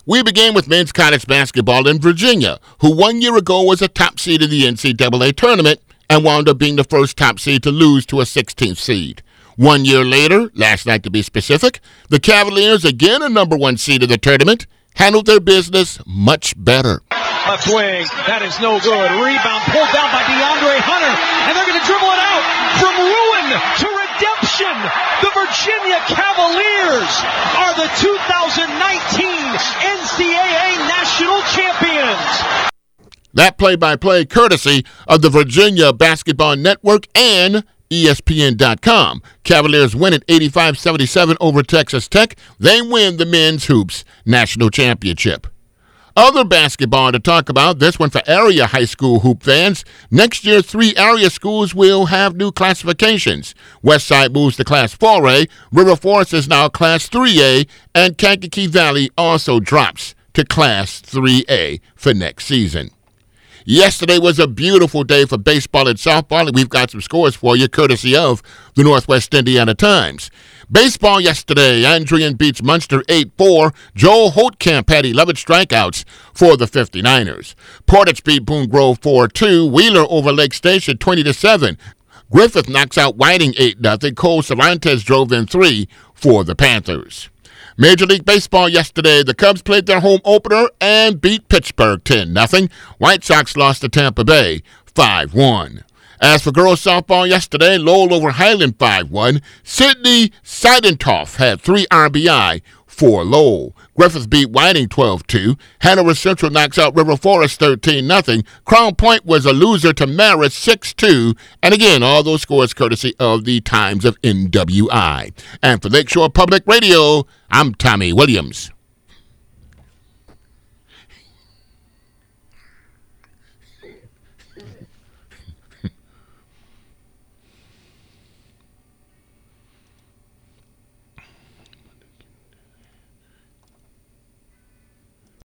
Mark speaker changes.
Speaker 1: We begin with men's college basketball in Virginia, who 1 year ago was a top seed in the NCAA tournament and wound up being the first top seed to lose to a 16th seed. 1 year later, last night to be specific, the Cavaliers, again a number one seed in the tournament, handled their business much better.
Speaker 2: Left wing, that is no good. Rebound pulled down by DeAndre Hunter, and they're going to dribble it out from ruin to redemption. The Virginia Cavaliers are the 2019 NCAA National Champions.
Speaker 1: That play-by-play courtesy of the Virginia Basketball Network and ESPN.com. Cavaliers win at 85-77 over Texas Tech. They win the men's hoops national championship. Other basketball to talk about, this one for area high school hoop fans. Next year, 3 area schools will have new classifications. Westside moves to Class 4A, River Forest is now Class 3A, and Kankakee Valley also drops to Class 3A for next season. Yesterday was a beautiful day for baseball and softball, and we've got some scores for you, courtesy of the Northwest Indiana Times. Baseball yesterday, Andrian beats Munster 8-4. Joel Holtkamp had 11 strikeouts for the 59ers. Portage beat Boone Grove 4-2. Wheeler over Lake Station 20-7. Griffith knocks out Whiting 8-0. Cole Cervantes drove in 3 for the Panthers. Major League Baseball yesterday, the Cubs played their home opener and beat Pittsburgh 10-0. White Sox lost to Tampa Bay 5-1. As for girls softball yesterday, Lowell over Highland 5-1. Sydney Seidentoff had 3 RBI for Lowell. Griffith beat Whiting 12-2. Hanover Central knocks out River Forest 13-0. Crown Point was a loser to Marist 6-2. And again, all those scores courtesy of the Times of NWI. And for Lakeshore Public Radio, I'm Tommy Williams.